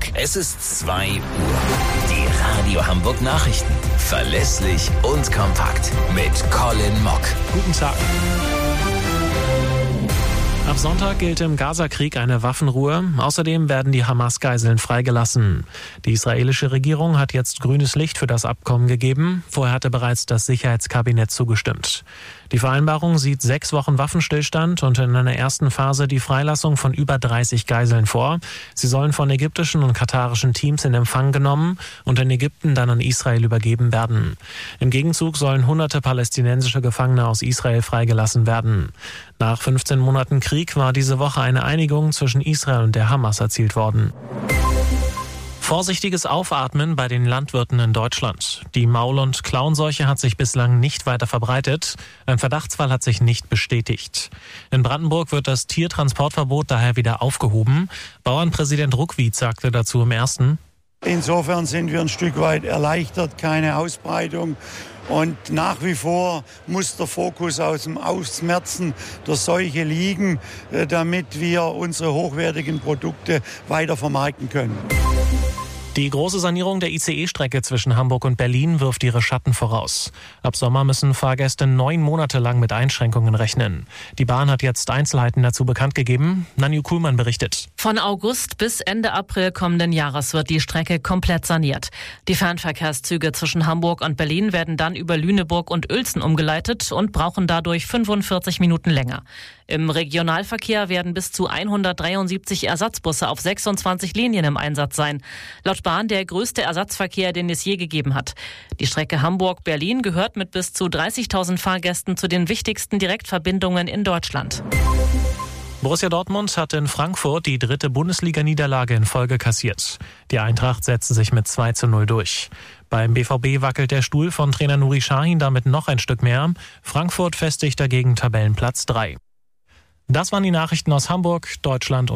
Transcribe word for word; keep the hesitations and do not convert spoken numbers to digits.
Es ist zwei Uhr. Die Radio Hamburg Nachrichten. Verlässlich und kompakt. Mit Colin Mock. Guten Tag. Ab Sonntag gilt im Gaza-Krieg eine Waffenruhe. Außerdem werden die Hamas-Geiseln freigelassen. Die israelische Regierung hat jetzt grünes Licht für das Abkommen gegeben. Vorher hatte bereits das Sicherheitskabinett zugestimmt. Die Vereinbarung sieht sechs Wochen Waffenstillstand und in einer ersten Phase die Freilassung von über dreißig Geiseln vor. Sie sollen von ägyptischen und katarischen Teams in Empfang genommen und in Ägypten dann an Israel übergeben werden. Im Gegenzug sollen hunderte palästinensische Gefangene aus Israel freigelassen werden. Nach fünfzehn Monaten Krieg war diese Woche eine Einigung zwischen Israel und der Hamas erzielt worden. Vorsichtiges Aufatmen bei den Landwirten in Deutschland. Die Maul- und Klauenseuche hat sich bislang nicht weiter verbreitet. Ein Verdachtsfall hat sich nicht bestätigt. In Brandenburg wird das Tiertransportverbot daher wieder aufgehoben. Bauernpräsident Ruckwied sagte dazu im Ersten: Insofern sind wir ein Stück weit erleichtert, keine Ausbreitung. Und nach wie vor muss der Fokus aus dem Ausmerzen der Seuche liegen, damit wir unsere hochwertigen Produkte weiter vermarkten können. Die große Sanierung der I C E-Strecke zwischen Hamburg und Berlin wirft ihre Schatten voraus. Ab Sommer müssen Fahrgäste neun Monate lang mit Einschränkungen rechnen. Die Bahn hat jetzt Einzelheiten dazu bekannt gegeben. Nanju Kuhlmann berichtet. Von August bis Ende April kommenden Jahres wird die Strecke komplett saniert. Die Fernverkehrszüge zwischen Hamburg und Berlin werden dann über Lüneburg und Uelzen umgeleitet und brauchen dadurch fünfundvierzig Minuten länger. Im Regionalverkehr werden bis zu hundertdreiundsiebzig Ersatzbusse auf sechsundzwanzig Linien im Einsatz sein. Laut Bahn der größte Ersatzverkehr, den es je gegeben hat. Die Strecke Hamburg-Berlin gehört mit bis zu dreißigtausend Fahrgästen zu den wichtigsten Direktverbindungen in Deutschland. Borussia Dortmund hat in Frankfurt die dritte Bundesliga-Niederlage in Folge kassiert. Die Eintracht setzte sich mit zwei zu null durch. Beim B V B wackelt der Stuhl von Trainer Nuri Sahin damit noch ein Stück mehr. Frankfurt festigt dagegen Tabellenplatz drei. Das waren die Nachrichten aus Hamburg, Deutschland und